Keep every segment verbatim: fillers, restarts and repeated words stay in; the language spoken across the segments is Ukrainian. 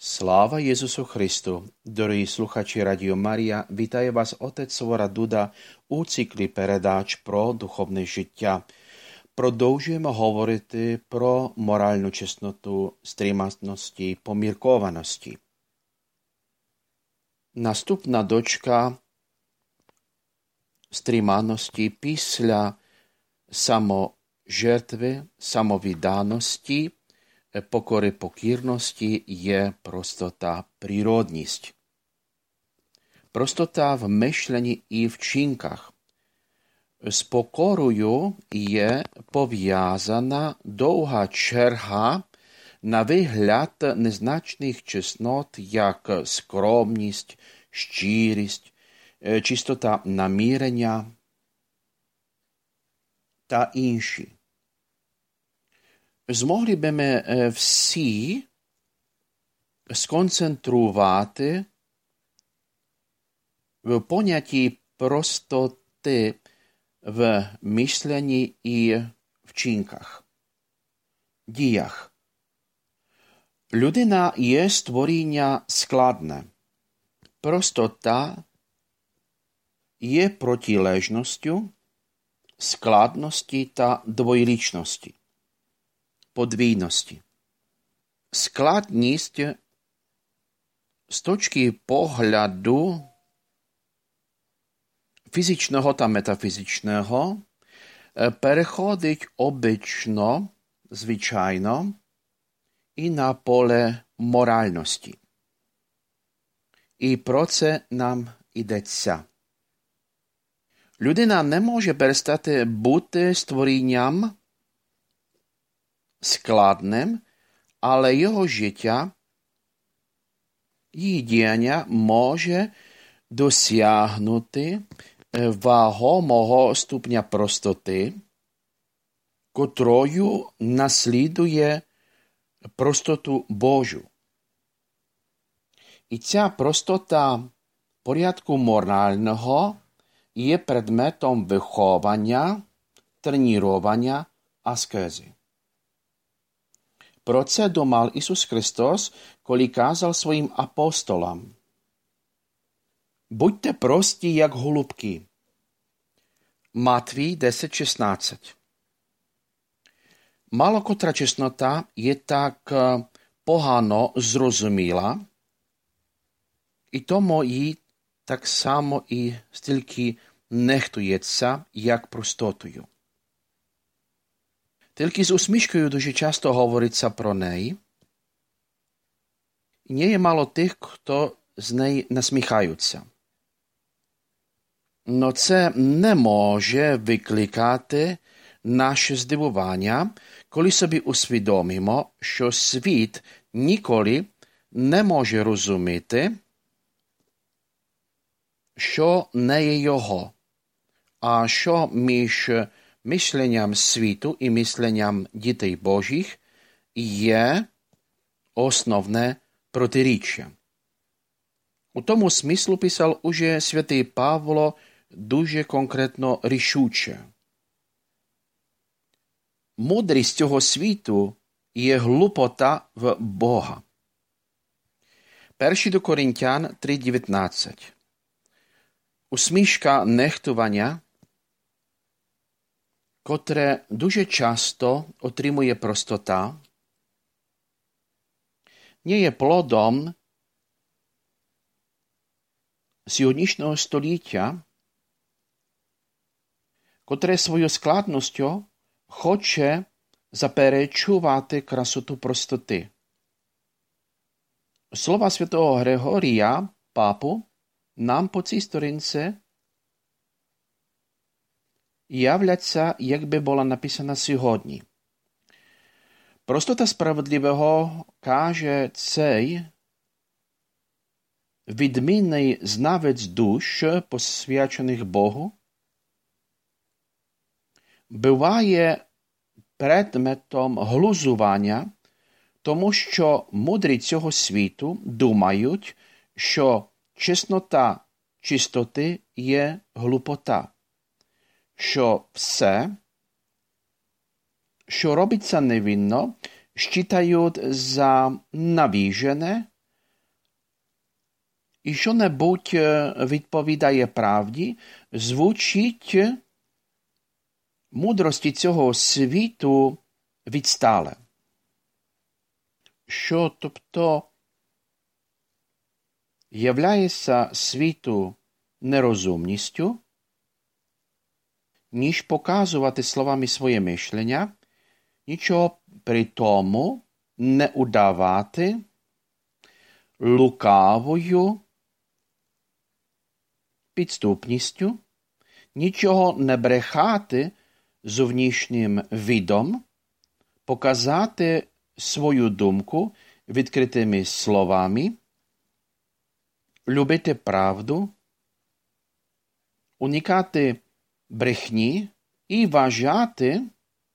Sláva Jezusu Christu, doroгі слухачі Радіо Марія, вітає вас отець Свора Дуда у циклі передач про духовне життя. Продовжуємо говорити про моральну чесноту, стриманості, поміркованості. Наступна дочка стриманості після саможертви, самовідданості, покори покірності є простота, природність. Простота в мишленні і вчинках. З покорою є пов'язана довга черга на вигляд незначних чеснот, як скромність, щирість, чистота намірення та інші. Змогли б ми всі сконцентрувати в понятті простоти в мисленні і вчинках, діях. Людина є створіння складне. Простота є протилежністю складності та двоєрічності, подвійності. Складність з точки погляду фізичного та метафізичного переходить обично, звичайно, і на поле моральності. І про це нам йдеться. Людина не може перестати бути створінням складним, але його життя, її діяння може досягнути вагомого ступня простоти, котрою наслідує простоту Божу. І ця простота порядку морального є предметом виховання, тренування, аскези. Про це думав Ісус Христос, коли казав своїм апостолам: «Будьте прості, як голубки». Матвій десять шістнадцять. Мало котра чеснота є так погано зрозуміла, і тому їй так само і стільки нехтується, як простотою. Тільки з усмішкою дуже часто говориться про неї. І не є мало тих, хто з неї насміхаються. Но це не може викликати наше здивування, коли собі усвідомимо, що світ ніколи не може розуміти, що не є його, а що між мисленням світу і мисленням дітей Божих є основне протиріччя. У тому смислу писав уже святий Павло дуже конкретно рішуче. Мудрість цього світу є глупота в Бога. Перший до Коринтян три дев'ятнадцять. Усмішка нехтування, котре дуже часто отримує простота, не є плодом сьогоднішнього століття, котре свою складністю хоче заперечувати красоту простоти. Слова святого Григорія, папу, нам по цій сторінці являться, якби була написана сьогодні. Простота справедливого, каже цей відмінний знавець душ, посвячених Богу, буває предметом глузування, тому що мудрі цього світу думають, що чеснота чистоти є глупота, що все, що робиться невинно, считають за навіжене і що-небудь відповідає правді, звучить мудрості цього світу відстале. Що, тобто, являється світу нерозумністю, ніж показувати словами своє мишлення, нічого при тому не удавати лукавою підступністю, нічого не брехати зовнішнім видом, показати свою думку відкритими словами, любити правду, уникати брехні і вважати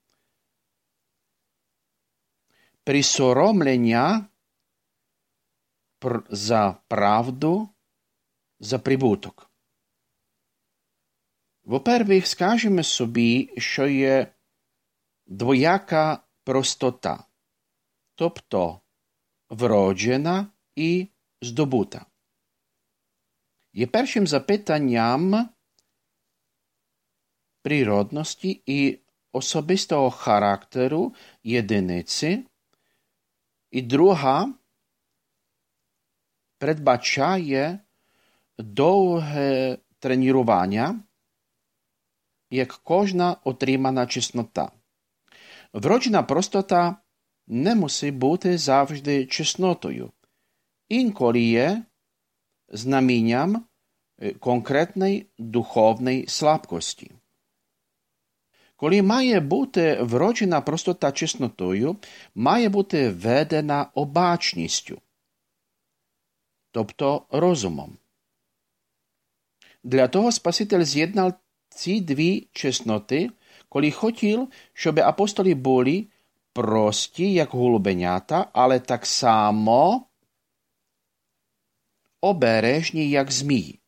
присоромлення за правду за прибуток. Во-первых, скажемо собі, що є двояка простота, тобто вроджена і здобута. Є першим запитанням природності і особистого характеру єдиниці, і друга передбачає довге тренування, як кожна отримана чеснота. Вроджена простота не мусить бути завжди чеснотою. Інколи є знамінням конкретної духовної слабкості. Коли має бути вроджена простота чеснотою, має бути ведена обачністю, тобто розумом. Для того Спаситель з'єднав ці дві чесноти, коли хотів, щоб апостоли були прості, як голубенята, але так само обережні, як змії.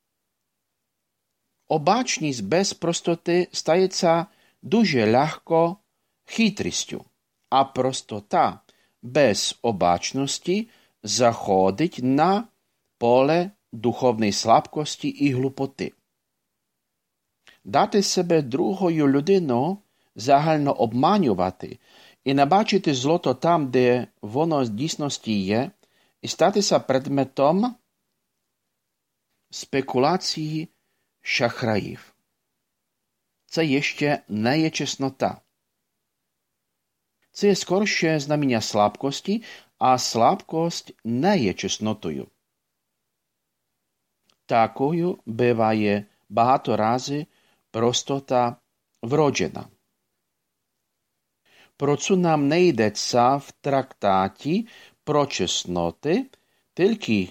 Обачність без простоти стається дуже легко хитрістю, а простота без обачності заходить на поле духовної слабкості і глупоти. Дати себе другою людиною, загально обманювати і не бачити злото там, де воно в дійсності є, і статися предметом спекуляції шахраїв. Це є ще не є чеснота. Це є скорше знаміння слабкості, а слабкость не є чеснотою. Такою буває багато рази простота вроджена. Про це нам не йдеться в трактаті про чесноти, тільки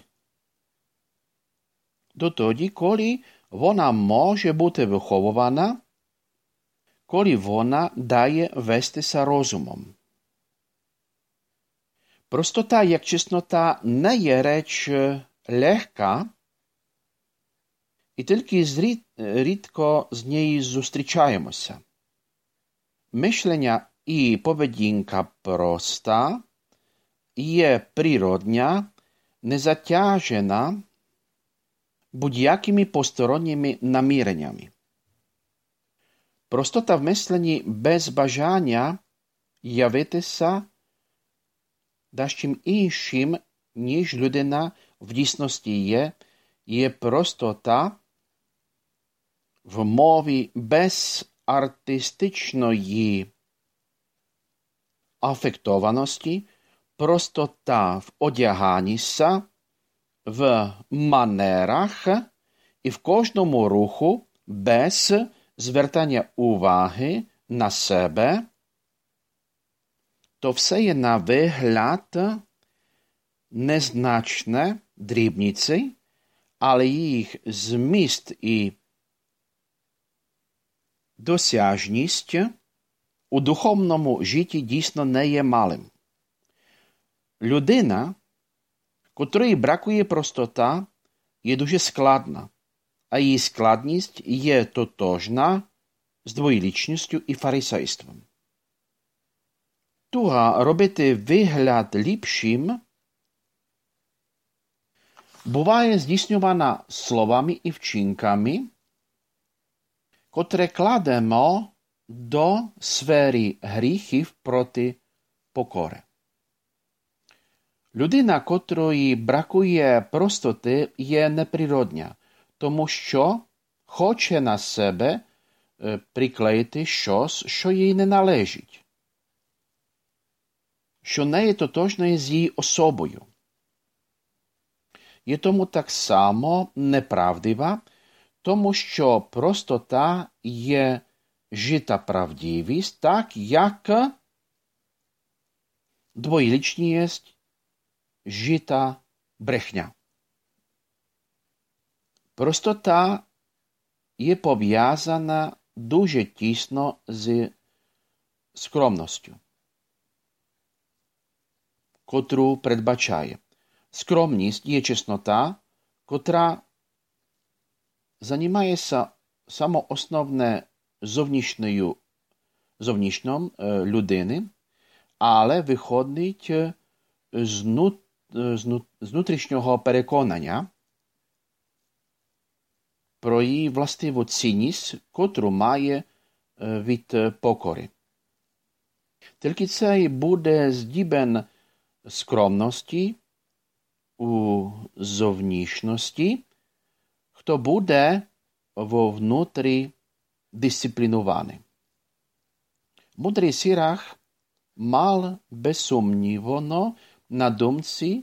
дотоді, коли вона може бути виховувана, коли вона дає вестися розумом. Простота, як чеснота, не є реч легка, і тільки зрід, рідко з нею зустрічаємося. Мишлення і поведінка проста, є природня, не затяжена будь-якими посторонніми наміреннями. Простота в мисленні без бажання явитися дещим іншим, ніж людина в дійсності є, є простота в мові без артистичної афектованості, простота в одяганніся, в манерах і в кожному руху без звертання уваги на себе. То все є на вигляд незначне дрібниці, але їх зміст і досяжність у духовному житті дійсно не є малим. Людина, котрій бракує простота, є дуже складна, а її складність є тотожна з двоєличністю і фарисейством. Туга робити вигляд ліпшим буває здійснювана словами і вчинками, котре кладемо до сфери гріхів проти покори. Людина, котрої бракує простоти, є неприродня, тому що хоче на себе приклеїти щось, що їй не належить, що не є тотожне з її особою. Є тому так само неправдива, тому що простота є жита правдивість, так як двоєличність жита брехня. Простота є пов'язана дуже тісно з скромністю, котру передбачає. Скромність є чеснота, котра займається самоосновне зовнішньою зовнішньом людини, але виходить з, нут, з, нут, з внутрішнього переконання про її властиву цінність, котру має від покори. Тільки цей буде здібен скромності у зовнішності, хто буде вовнутрі дисциплінований. Мудрий Сирах мав безсумнівно на думці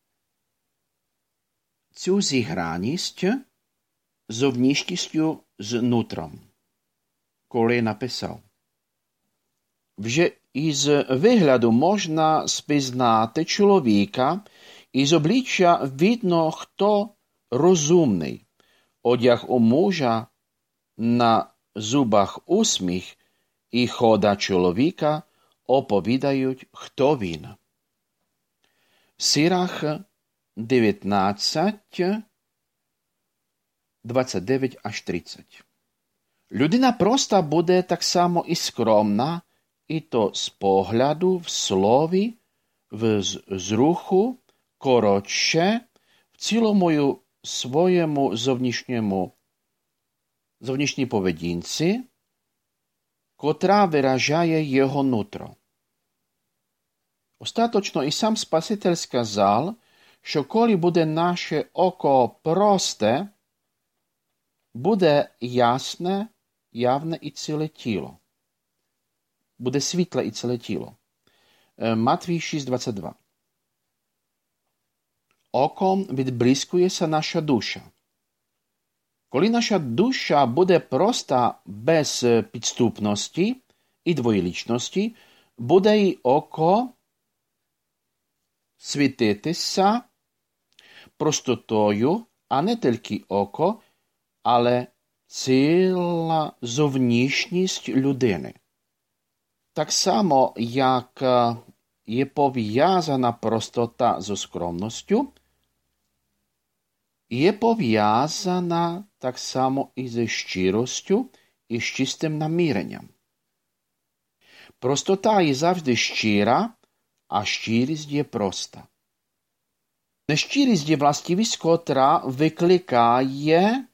цю зіграність зовнішністю з нутром, коли написав: «Вже із вигляду можна спізнати чоловіка, із обличчя видно, хто розумний. Одяг у мужа, на зубах усміх і хода чоловіка оповідають, хто він». Сирах дев'ятнадцять, двадцять дев'ять аж тридцять. Людина проста буде так само і скромна, і то з погляду, в слові, в зруху, коротше, в цілому своєму зовнішньому, зовнішній поведінці, котра виражає його нутро. Остаточно і сам Спаситель сказав, що коли буде наше око просте, буде ясне, явне і ціле тіло. Буде світле і ціле тіло. Матвій шість двадцять два. Оком відблискується наша душа. Коли наша душа буде проста без підступності і двоєличності, буде й око світитися простотою, а не тільки око, але ціла зовнішність людини. Так само, як є пов'язана простота зі скромністю, є пов'язана так само і зі щиростю, і з чистим наміренням. Простота є завжди щира, а щирість є проста. Нещирість є властивість, котра викликає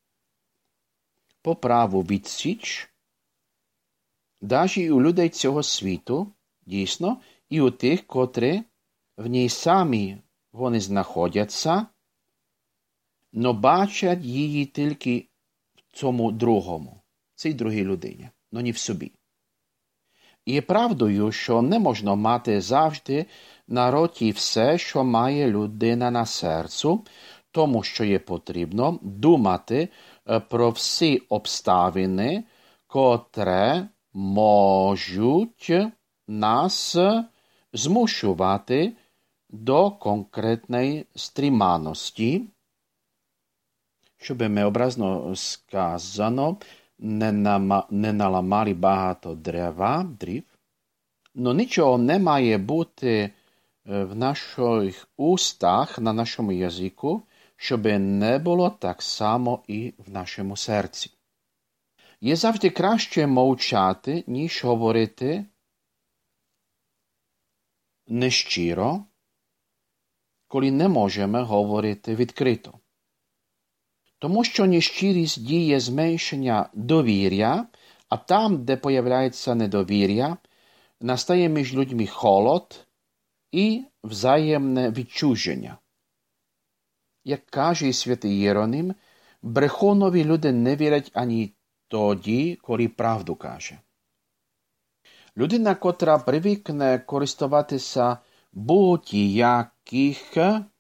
поправу відсіч, навіть і у людей цього світу, дійсно, і у тих, котрі в ній самі вони знаходяться, но бачать її тільки в цьому другому, цій другій людині, но не в собі. І є правдою, що не можна мати завжди на роті все, що має людина на серцю, тому що є потрібно думати про всі обставини, котре можуть нас змушувати до конкретної стриманості, щоб ми, образно сказано, не, нама, не наламали багато дерева, дрів. Но нічого не має бути в наших устах, на нашому язику, щоб не було так само і в нашому серці. Є завжди краще мовчати, ніж говорити нещиро, коли не можемо говорити відкрито. Тому що нещирість діє зменшення довір'я, а там, де появляється недовір'я, настає між людьми холод і взаємне відчуження. Як каже святий Єроним, брехунові люди не вірять ані тоді, коли правду каже. Людина, котра привикне користуватися будь-яких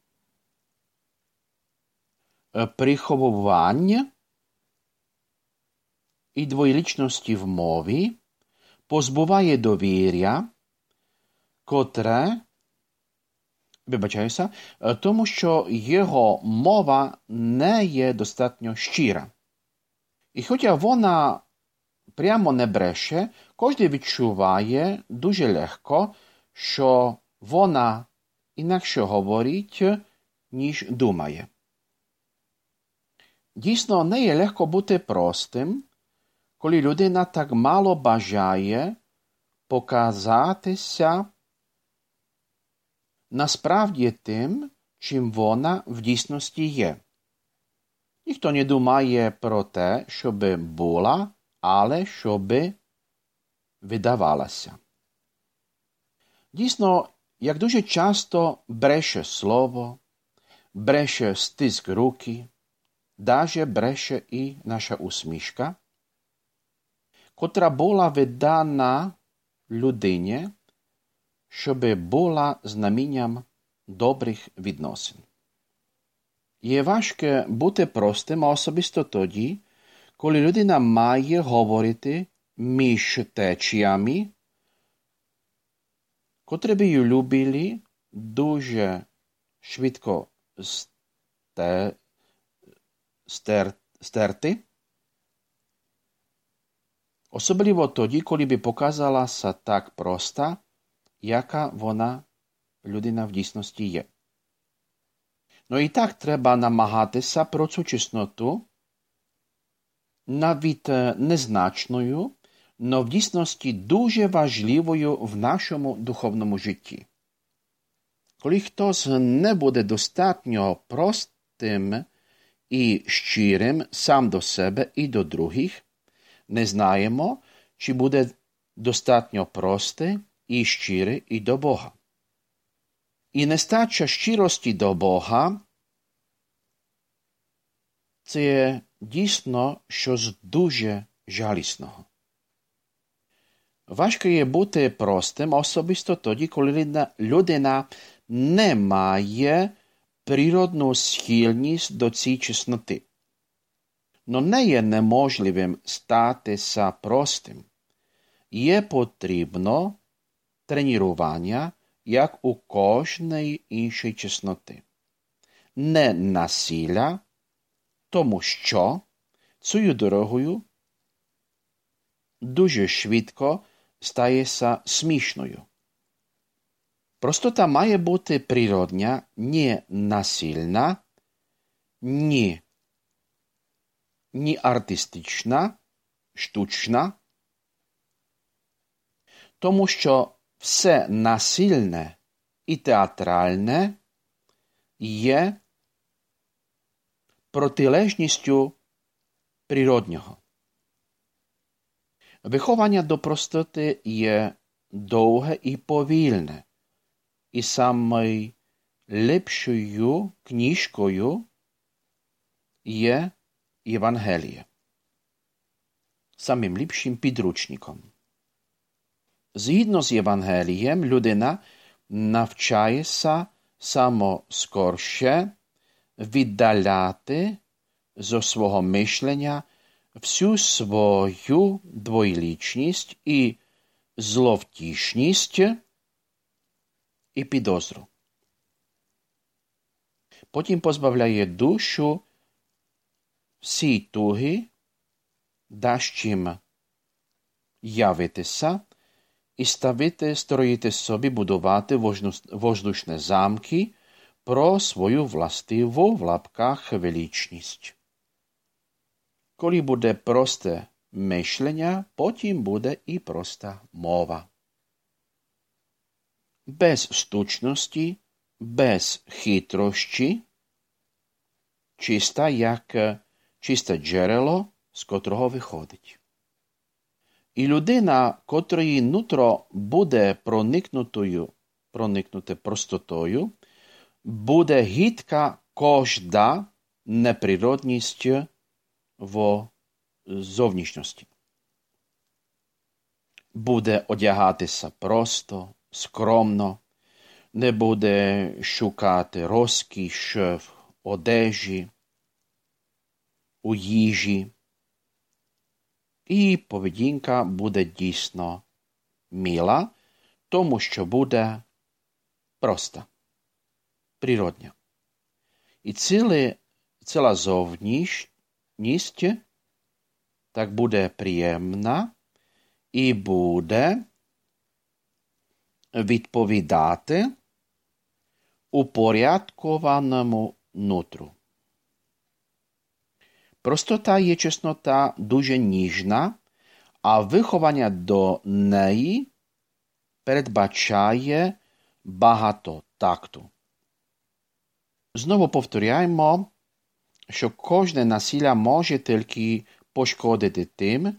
приховувань і двоєличності в мові, позбуває довір'я, котре, вибачаюся, тому що його мова не є достатньо щира. І хоча вона прямо не бреше, кожен відчуває дуже легко, що вона інакше говорить, ніж думає. Дійсно, не є легко бути простим, коли людина так мало бажає показатися насправді тим, чим вона в дійсності є. Ніхто не думає про те, щоби була, але щоби видавалася. Дійсно, як дуже часто бреше слово, бреше стиск руки, даже бреше і наша усмішка, котра була видана людині, щоби була знамінням добрих відносин. Є важке бути простим, а особисто тоді, коли людина має говорити між течіями, котрі б її любили дуже швидко сте, стер, стерти, особливо тоді, коли би показалася так проста, яка вона людина в дійсності є. Ну і так треба намагатися про цю чесноту, навіть незначною, но в дійсності дуже важливою в нашому духовному житті. Коли хтось не буде достатньо простим і щирим сам до себе і до других, не знаємо, чи буде достатньо простий і щирий і до Бога. І нестача щирості до Бога – це є дійсно щось дуже жалісного. Важко є бути простим, особисто тоді, коли людина не має природну схильність до цієї чесноти. Но не є неможливим статися простим. Є потрібно тренування, як у кожної іншої чесноти. Не насилля, тому що цією дорогою дуже швидко стається смішною. Простота має бути природня, не насильна, ні, ні артистична, штучна, тому що все насильне і театральне є протилежністю природнього. Виховання до простоти є довге і повільне, і самою ліпшою книжкою є Євангеліє, самим ліпшим підручником. Згідно з Євангелієм, людина навчається самоскорше віддаляти зо свого мишлення всю свою двоєличність і зловтішність і підозру. Потім позбавляє душу всі туги, дасть їм явитися і ставити, строїти собі, будувати воздушні замки про свою властиву в лапках величність. Коли буде просте мишлення, потім буде і проста мова. Без штучності без хитрощі, чиста, як чисте джерело, з котрого виходить. І людина, котрої нутро буде проникнутою, проникнуте простотою, буде гидка кожда неприродність в зовнішності. Буде одягатися просто, скромно, не буде шукати розкіш в одежі, у їжі. І поведінка буде дійсно мила, тому що буде проста, природня. І ціле, ціла зовнішність так буде приємна і буде відповідати упорядкованому нутру. Простота є чеснота дуже ніжна, а виховання до неї передбачає багато такту. Знову повторяємо, що кожне насилля може тільки пошкодити тим,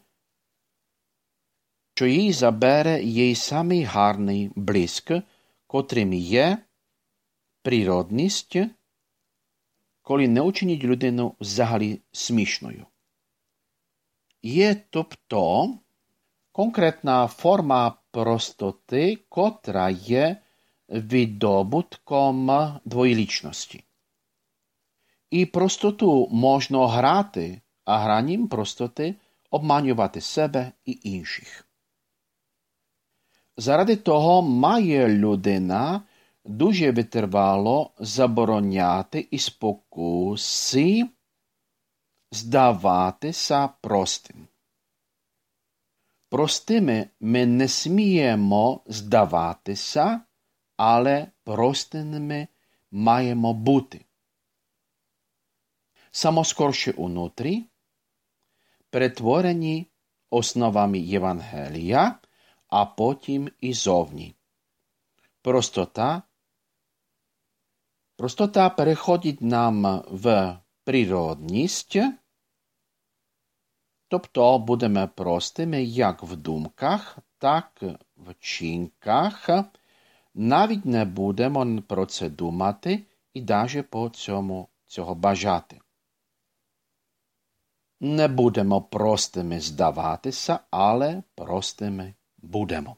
що їй забере їй самий гарний блиск, котрим є природність, коли не учинить людину взагалі смішною. Є, тобто, конкретна форма простоти, котра є віддобутком двоєлічності. І простоту можна грати, а гранням простоти обманювати себе і інших. Заради того має людина дуже витривало забороняти і спокуси здаватися простим. Простими ми не сміємо здаватися, але простими маємо бути. Самоскорше унутрі, перетворені основами Євангелія, а потім і зовні. Простота Простота переходить нам в природність, тобто будемо простими як в думках, так в чинках, навіть не будемо про це думати і навіть по цьому цього бажати. Не будемо простими здаватися, але простими будемо.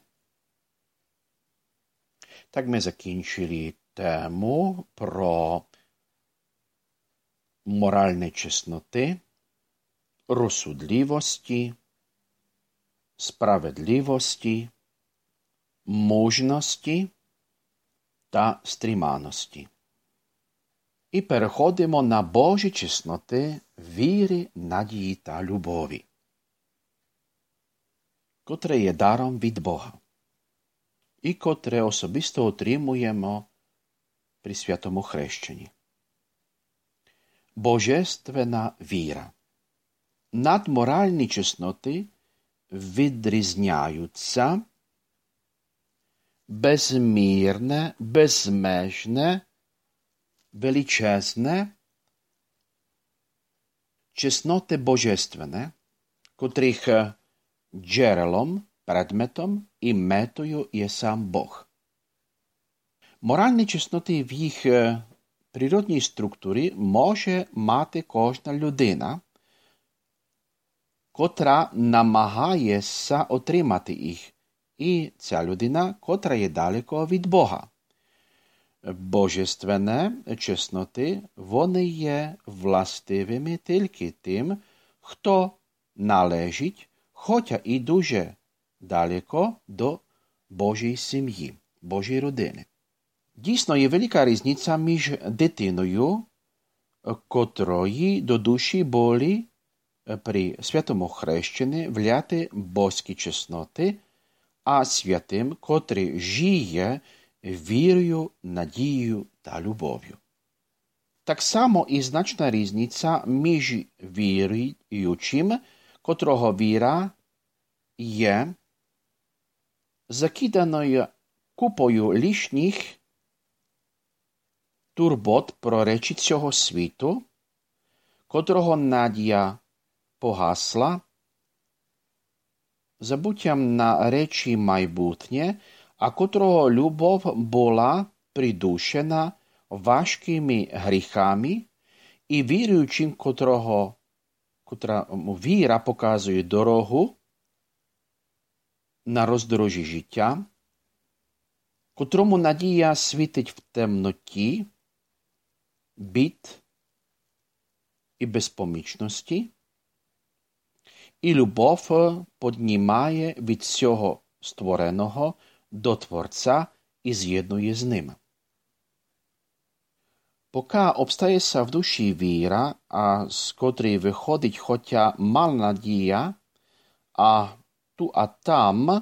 Так ми закінчили тему про моральні чесноти, розсудливості, справедливості, мужності та стриманості. І переходимо на Божі чесноти віри, надії та любові, котре є даром від Бога і котре особисто отримуємо при святому хрещенні. Божественна віра. Надморальні чесноти відрізняються безмірне, безмежне, величезне чесноти божественне, котрих джерелом, предметом і метою є сам Бог. Моральні чесноти в їх природній структурі може мати кожна людина, котра намагається отримати їх, і ця людина, котра є далеко від Бога. Божественне чесноти, вони є властивими тільки тим, хто належить, хоча і дуже далеко до Божої сім'ї, Божої родини. Дійсно, є велика різниця між дитиною, котрої до душі були при святому хрещенні вляти божські чесноти, а святим, котрий жиє вірою, надією та любов'ю. Так само і значна різниця між віруючим, котрого віра є закиданою купою лишніх турбот про речі цього світу, котрого надія погасла, забуттям на речі майбутнє, а котрого любов була придушена важкими гріхами, і віруючим, котрого, котра віра показує дорогу на роздорожі життя, котрому надія світить в темноті, бід і безпомічності, і любов піднімає від цього створеного до Творця і з'єднує з ним. Поки обстається в душі віра, а з котрої виходить хоча мала надія, а tu a tam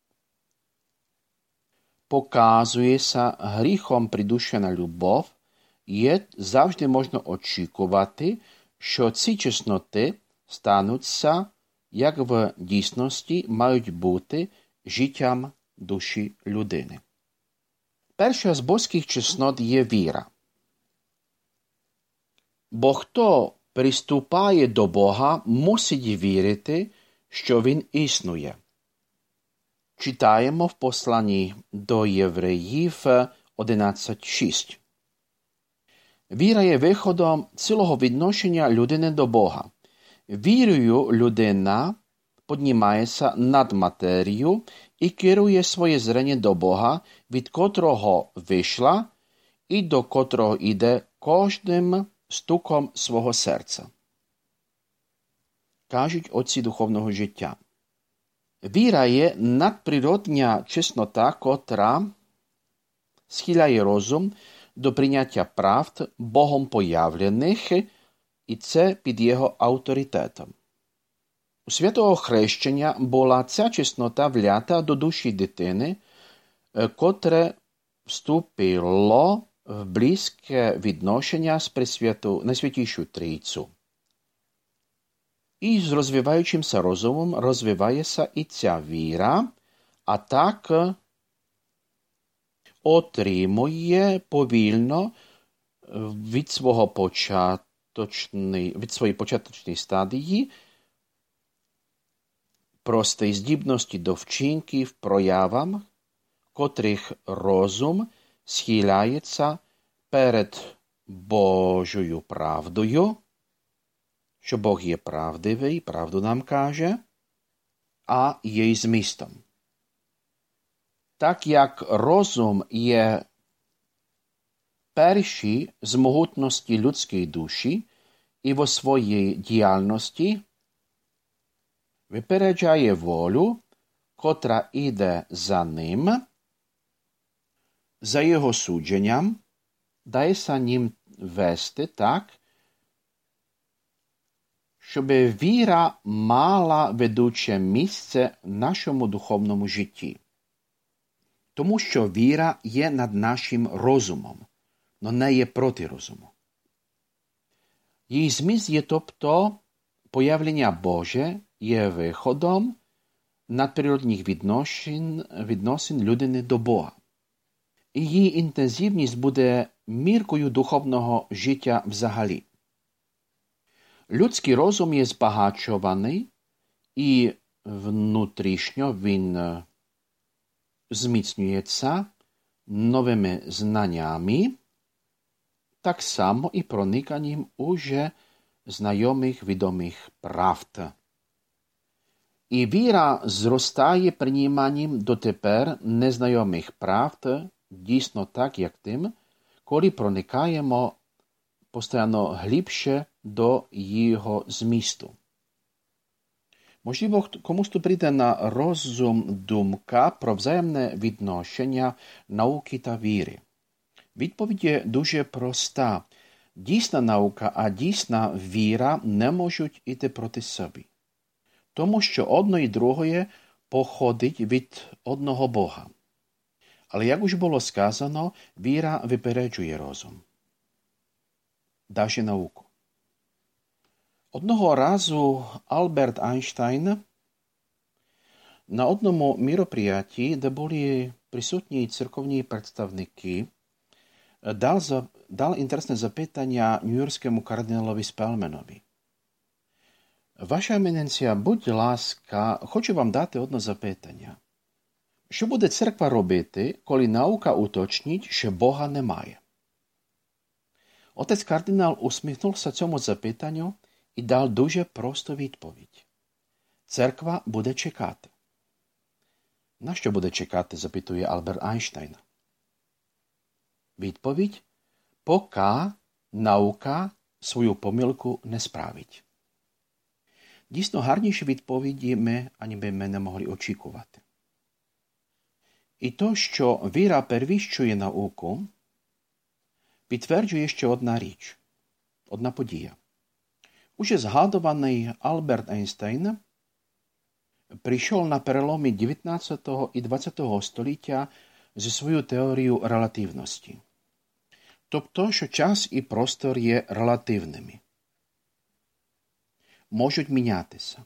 показується гріхом придушена любов, є завжди можна очікувати, що ці чесноти стануться, як в дійсності мають бути життям душі людини. Перша з божських чеснот є віра. Бо хто приступає до Бога, мусить вірити, що Він існує. Читаємо в посланні до Євреїв одинадцять шість. Віра є виходом цілого відношення людини до Бога. Вірою людина піднімається над матерію і керує своє зрення до Бога, від котрого вийшла і до котрого йде кожним стуком свого серця. Кажуть отці духовного життя. Віра є надприродня чеснота, котра схиляє розум до прийняття правд Богом появлених, і це під його авторитетом. У святого хрещення була ця чеснота влята до душі дитини, котре вступило в близьке відношення з Пресвяту, Найсвятішу Трійцю. І з розвиваючимся розумом розвивається і ця віра, а так отримує повільно від свого початочної, від своєї початочної стадії простої здібності до вчинків, проявам, котрих розум схиляється перед Божою правдою, що Бог є правдивий, правду нам каже, а є й змістом. Так як розум є перший з могутності людської душі і во своїй діяльності випереджає волю, котра іде за ним, за його судженням, дається ним вести так, щоб віра мала ведуче місце в нашому духовному житті. Тому що віра є над нашим розумом, но не є проти розуму. Її зміст є, тобто, появлення Боже є виходом надприродних відносин, відносин людини до Бога. Її інтенсивність буде міркою духовного життя взагалі. Людський розум є збагачуваний, і внутрішньо він зміцнюється новими знаннями, так само і прониканням уже знайомих відомих правд. І віра зростає прийманням дотепер незнайомих правд, дійсно так, як тим, коли проникаємо постійно глибше до його змісту. Можливо, комусь тут прийде на розум думка про взаємне відношення науки та віри. Відповідь є дуже проста. Дійсна наука, а дійсна віра не можуть іти проти себе. Тому що одно і друге походить від одного Бога. Але, як уже було сказано, віра випереджує розум. Даже науку. Одного разу Альберт Айнштейн на одному міроприятті, де були присутні церковні представники, dal, za, dal interesné zapytania newyorskému kardinálovi Spellmanovi. Vaša eminencia, buď láska, хочу вам дати одне запитання. Що буде церква робити, коли наука уточнить, що Бога немає? Отець кардинал усміхнувся цьому запитанню і дав дуже просту відповідь. Церква буде чекати. На що буде чекати, запитує Альберт Айнштейн. Відповідь – поки наука свою помилку не справить. Дійсно, гарніші відповіді ми, ані би ми не могли очікувати. І то, що віра перевищує науку, підтверджує ще одна річ, одна подія. Уже згадуваний Альберт Айнштейн прийшов на переломі дев'ятнадцятого і двадцятого століття зі своєю теорією релативності. Тобто, що час і простор є релативними. Можуть мінятися.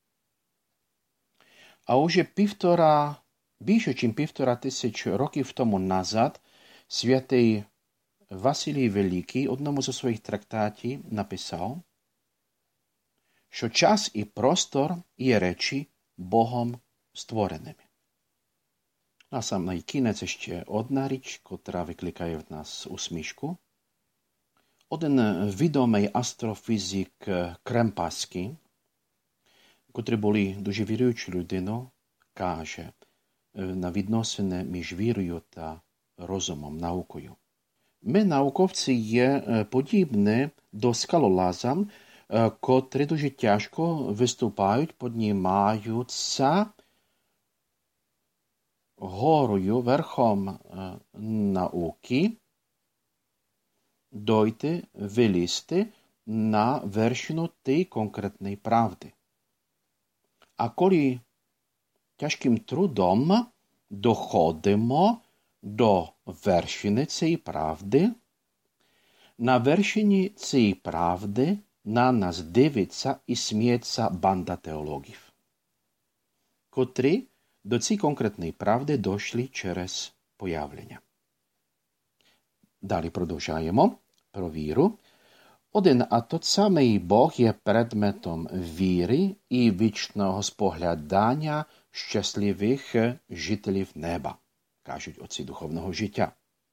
А уже півтора, більше, ніж півтора тисяч років тому назад святий Василій Великий одному зі своїх трактатів написав, що час і простор є речі Богом створеними. На самий кінець ще одна річ, котра викликає в нас усмішку. Один відомий астрофізик Кремпаський, котрий був дуже віруючою людиною, каже на відносини між вірою та розумом, наукою. Ми, науковці, є подібні до скалолазам, котрі дуже тяжко виступають, піднімаються горою, верхом науки, дойти, вилізти на вершину тієї конкретної правди. А коли тяжким трудом доходимо до вершини цієї правди, на вершині цієї правди на нас дивиться і сміється банда теологів, котрі до цієї конкретної правди дійшли через появлення. Далі продовжаємо про віру. Один а тот самий Бог є предметом віри і вічного споглядання щасливих жителів неба, кажуть отці духовного життя.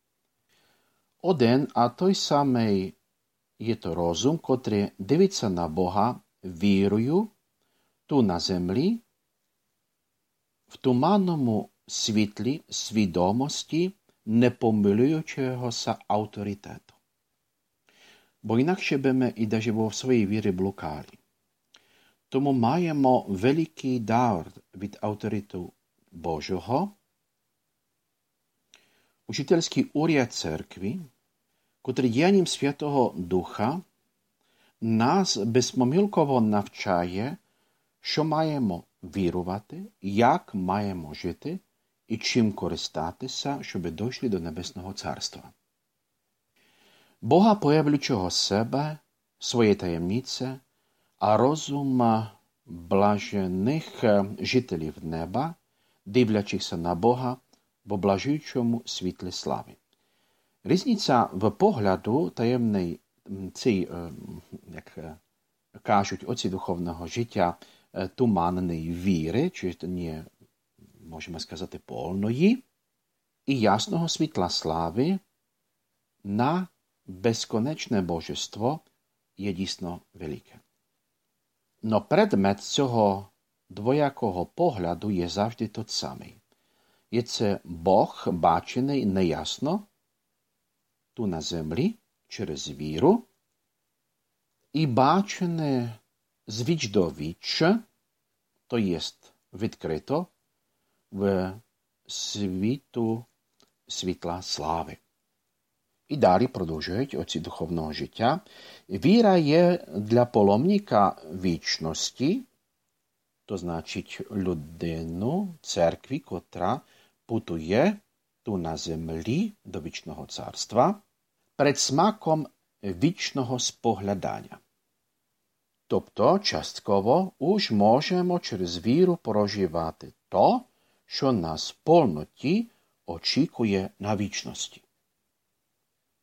Один а той самий є то розум, котрий дивиться на Бога вірою ту на землі, в туманному світлі свідомості непомилюючогося авторитету. Бо інакше би ми і даже в своїй вірі блукали. Тому маємо великий дар від авторитету Божого. Учительський уряд церкви, котрий діянням Святого Духа нас безпомилково навчає, що маємо вірувати, як маємо жити і чим користатися, щоб дійшли до Небесного Царства. Бога появлючого себе, своє таємнице, а розум блажених жителів неба, дивлячися на Бога в облажуючому світлі слави. Різниця в погляду таємної цієї, як кажуть отці духовного життя, туманної віри, чи не, можемо сказати, повної, і ясного світла слави на безконечне божество є дійсно велике. Но предмет цього двоякого погляду є завжди тот самий. Є це Бог, бачений неясно, tu na землі, через віру, і бачене з віч до віч, то єсть відкрито в світу світла слави. І далі продовжують отці духовного життя. Віра є для паломника вічності, то значить людину, церкві, котра путує tu na землі до вічного царства, предсмаком вічного споглядання. Тобто, частково уж можемо через віру проживати то, що нас в повноті очікує на вічності.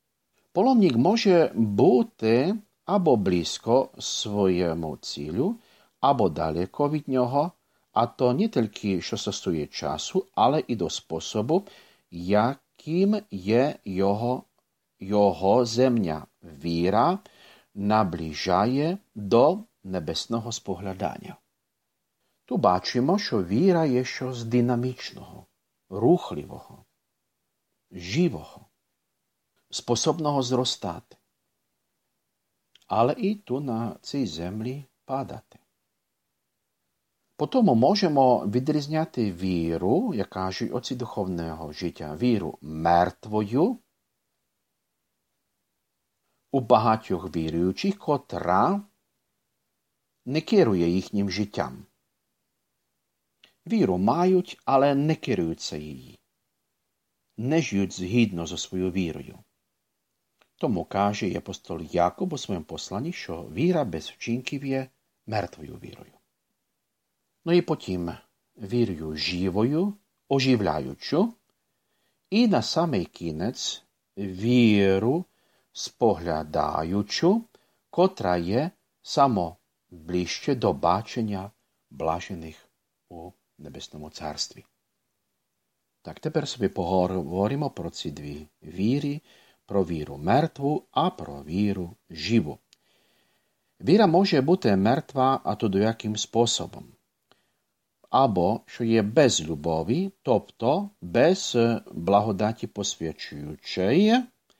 Полонник може бути або близько своєму цілю, або далеко від нього, а то не тільки, що стосує часу, але і до способу, яким є його, його земна віра, наближає до небесного споглядання. Tu бачимо, що віра є щось динамічного, рухливого, живого, способного зростати, але і ту на цій землі падати. Потому можемо відрізняти віру, як кажуть отці духовного життя, віру мертвою у багатьох віруючих, котра не керує їхнім життям. Віру мають, але не керуються її. Не живуть згідно зі своєю вірою. Тому каже і апостол Якоб у своєму посланні, що віра без вчинків є мертвою вірою. Ну і потім вірою живою, оживляючу, і на самий кінець віру споглядаючу, котра є само ближче до бачення блажених у Небесному Царстві. Так, тепер собі поговоримо про ці дві віри, про віру мертву, а про віру живу. Віра може бути мертва, а то до яким способом? Або, що є без любові, тобто без благодаті посвячуючої,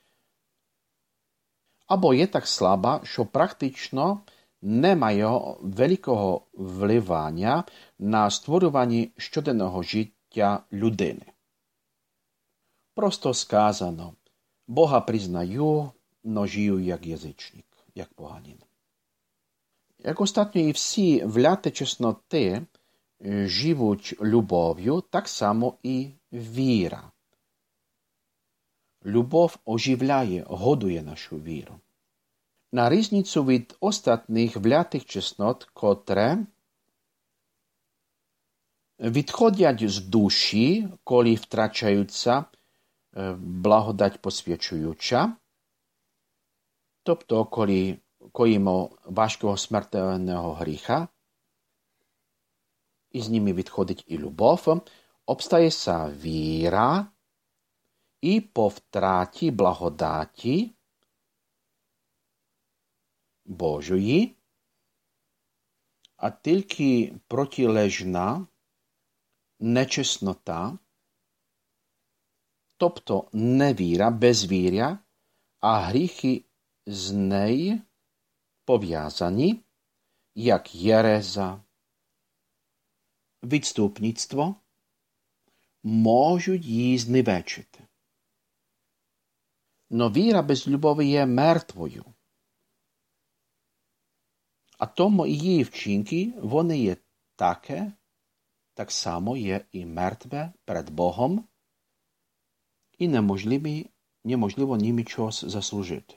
або є так слаба, що практично не має великого впливання на створювання щоденного життя людини. Просто сказано, Бога признаю, но жию як язичник, як поганин. Як ostatnio і всі вляти чесноти живуть любов'ю, так само і віра. Любов оживляє, годує нашу віру. На різницю від остатніх влятих чеснот, котре відходять з душі, коли втрачаються благодать посвячуюча, тобто коли коїмо важкого смертельного гріха, і з ними відходить і любов, обстається віра, і по втраті благодаті Божої, а тільки протилежна нечеснота, тобто невіра, безвіря, а гріхи з неї пов'язані, як єреза, відступництво, можуть її зневечити. Но віра без любові є мертвою. А тому і її вчинки, вони є таке, так само є і мертве перед Богом, і неможливо, неможливо ними чогось заслужити.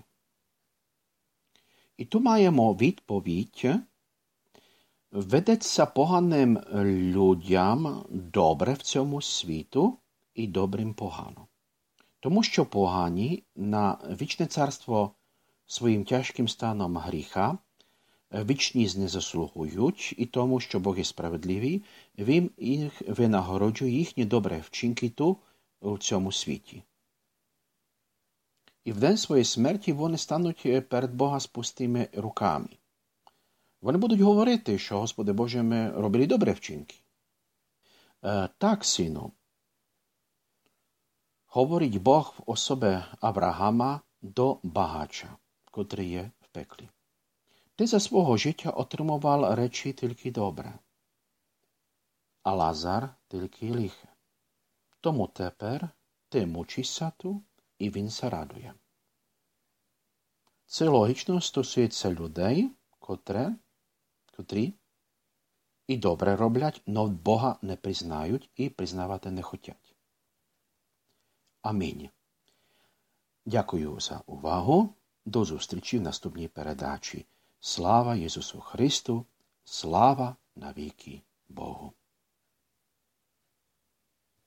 І тут маємо відповідь, ведеться поганим людям добре в цьому світу і добрим погано. Тому що погані на вічне царство своїм тяжким станом гріха вічність не заслугують, і тому, що Бог є справедливий, Він їх винагороджує їхні добрі вчинки ту у цьому світі. І в день своєї смерті вони стануть перед Бога з пустими руками. Вони будуть говорити, що, Господи Боже, ми робили добрі вчинки. Е, так, сину, говорить Бог в особі Авраама до багача, котрий є в пеклі. Ти за свого життя отримував речі тільки добре, а Лазар тільки лихе. Тому тепер ти мучишся ту, і він се радує. Це логічно стосується людей, котре, котрі і добре роблять, но Бога не признають і признавати не хочуть. Амінь. Дякую за увагу. До зустрічі в наступній передачі. Слава Ісусу Христу, слава навіки Богу.